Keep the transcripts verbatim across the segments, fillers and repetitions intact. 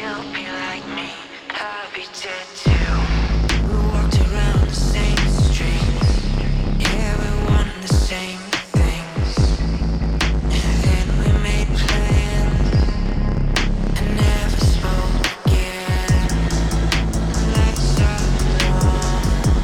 you'll be like me, I'll be dead too. We walked around the same streets, yeah, we wanted the same things. And then we made plans and never spoke again. Lights are low,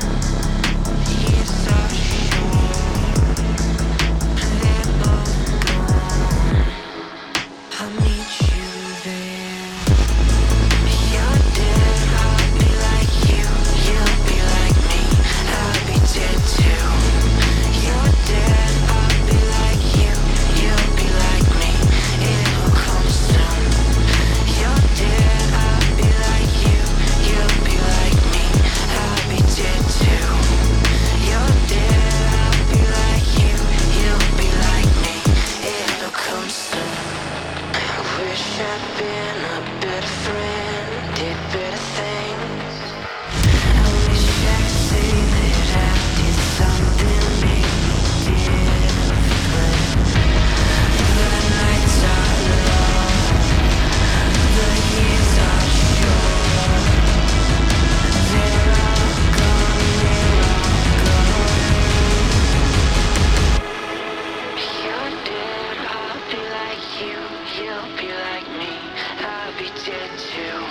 years are short, and they're both gone. I'll meet you there. You're dead, I'll be like you, you'll be like me, I'll be dead too. You're dead, I'll be like you, you'll be like me, it will come soon. You're dead, I'll be like you, you'll be like me, I'll be dead too. You're dead, I'll be like you, you'll be like me, it'll come soon. I wish I'd been a better friend, did better things. I wish I could say that I did something make me different. The nights are long, the years are short. They're all gone, they're all gone. You're dead, I'll be like you, you'll be like me, I'll be dead too.